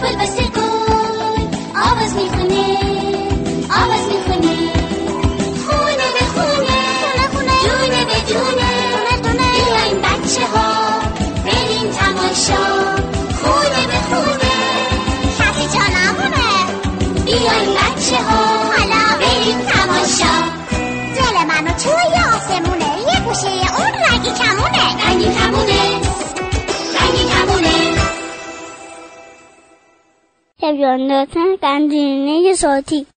گل واسه گل آواز میخونه آواز میخونه خونه به خونه دونه به دونه بیاین بچه ها بریم تماشا خونه به خونه کسی جا نمونه بیاین بچه ها حالا بریم تماشا دل منو توی آسمونه یه گوشه اون رنگی کمونه رنگی کمونه رنگی کمونه تلویزیون قندیلینه صوتی